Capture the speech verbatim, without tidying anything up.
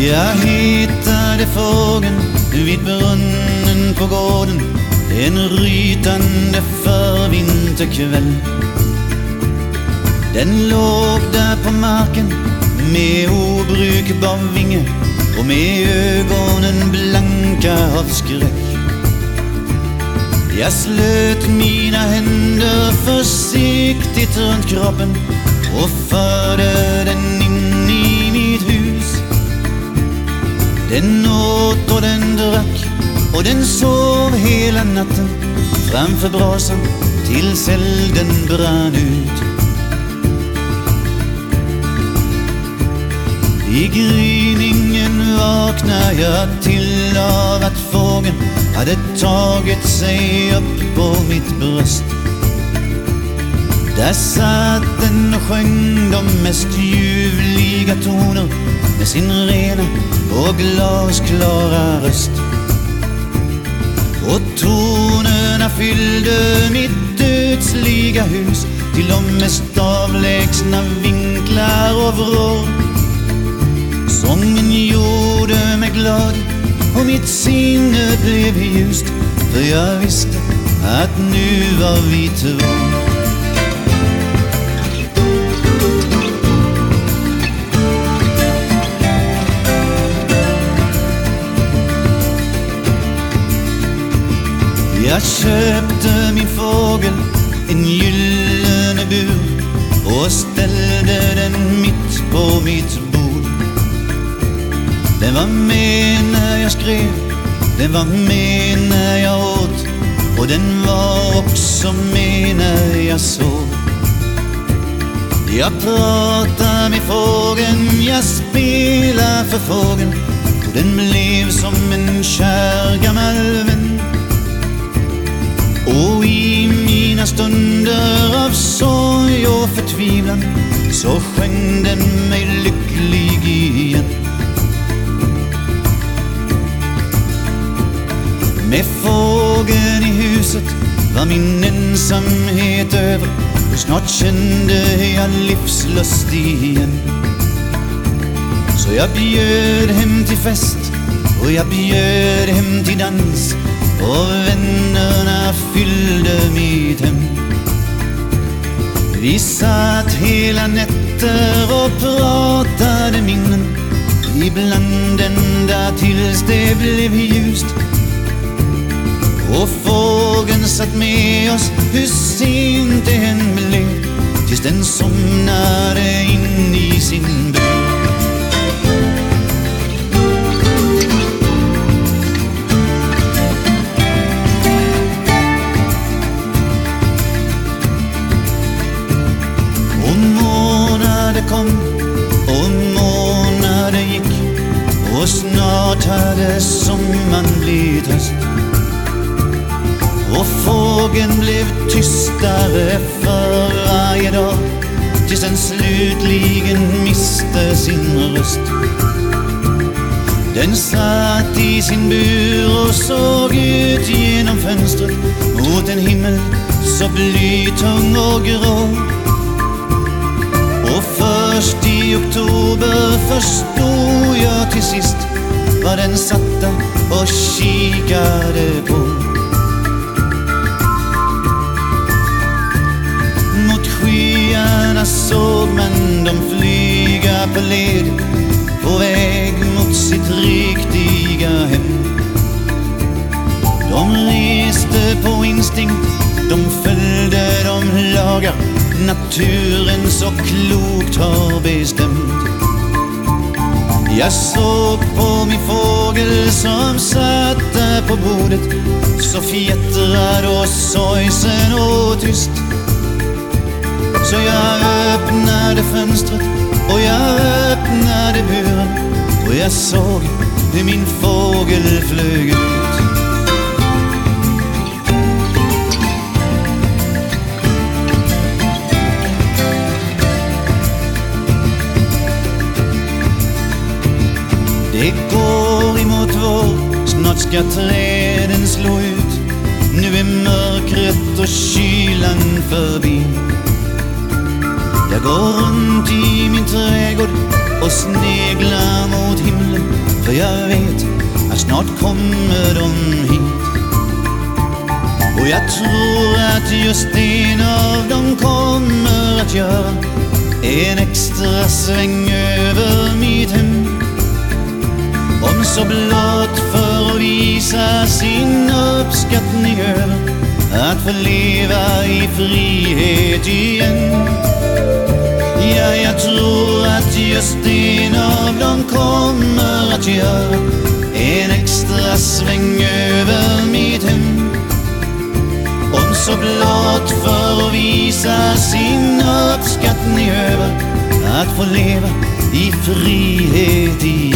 Jag hittade fågeln vid brunnen på gården en rytande förvinterkväll. Den låg där på marken med obrukbar vinge och med ögonen blanka av skräck. Jag slöt mina händer försiktigt runt kroppen och förde den in i mitt hus. Den åt och den drack och den sov hela natten framför brasan tills elden brann ut. I gryningen vaknade jag till av att fågeln hade tagit sig upp på mitt bröst. Där satt den och sjöng de mest ljuvliga toner med sin rena och glasklara röst. Och tonerna fyllde mitt ödsliga hus till de mest avlägsna vinklar och vrår. Sången gjorde mig glad och mitt sinne blev ljust, för jag visste att nu var vi två. Jag köpte min fågel en gyllene bur och ställde den mitt på mitt bord. Den var med när jag skrev, den var med när jag åt, och den var också med när jag sov. Jag pratar med fågeln, jag spelar för fågeln, och den blev som en kär gammal vän. Och i mina stunder av sorg och förtvivlan så sjöng den mig lycklig igen. Med fågeln i huset var min ensamhet över, och snart kände jag livslust igen. Så jag bjöd hem till fest och jag bjöd hem till dans, och vännerna fyllde mitt hem. Vi satt hela nätter och pratade minnen, ibland ända tills det blev ljust. Och fågeln satt med oss hur sent det än blev, tills den somnade in i sin bur. Och månader kom och månader gick, och snart hade sommaren blivit höst. Och fågeln blev tystare för varje dag, tills den slutligen miste sin röst. Den satt i sin bur och såg ut genom fönstret mot en himmel så blytung och grå. Och först i oktober förstod jag till sist vad den satt där och kikade på. Skyarna såg man dem flyga på led på väg mot sitt riktiga hem. De reste på instinkt, de följde de lagar naturen så klokt har bestämt. Jag såg på min fågel som satt där på bordet, så fjättrad och sorgsen och tyst. Så jag öppnade fönstret och jag öppnade buren, och jag såg hur min fågel flög ut. Det går emot vår, snart ska träden slå ut. Nu är mörkret och kylan förbi. Jag går runt i min trädgård och snegla mot himlen, för jag vet att snart kommer de hit. Och jag tror att just en av dem kommer att göra en extra sväng över mitt hem. Om så blott för att visa sin uppskattning över att få leva i frihet igen. Ja, jag tror att just en av dem kommer att göra en extra sväng över mitt hem. Om så blott för att visa sin uppskattning över att få leva i frihet igen.